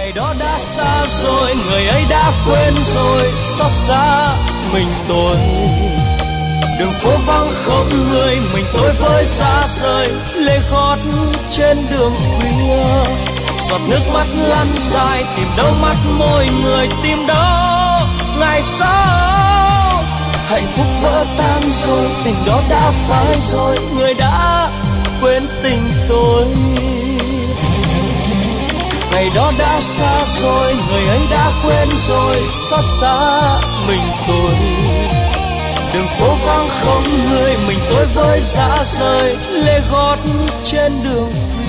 ngày đó đã xa rồi, người ấy đã quên rồi, xót xa mình tôi. Đường phố vắng không người, mình tôi với xa rời, lê gót trên đường khuya. Giọt nước mắt lăn dài, tìm đâu mắt môi người, tìm đâu ngày sau. Hạnh phúc vỡ tan rồi, tình đó đã phai rồi, người đã quên tình tôi. Ngày đó đã xa rồi, người ấy đã quên rồi, xót xa mình tôi. Đường phố vắng không người, mình tôi với xa rời, lê gót trên đường.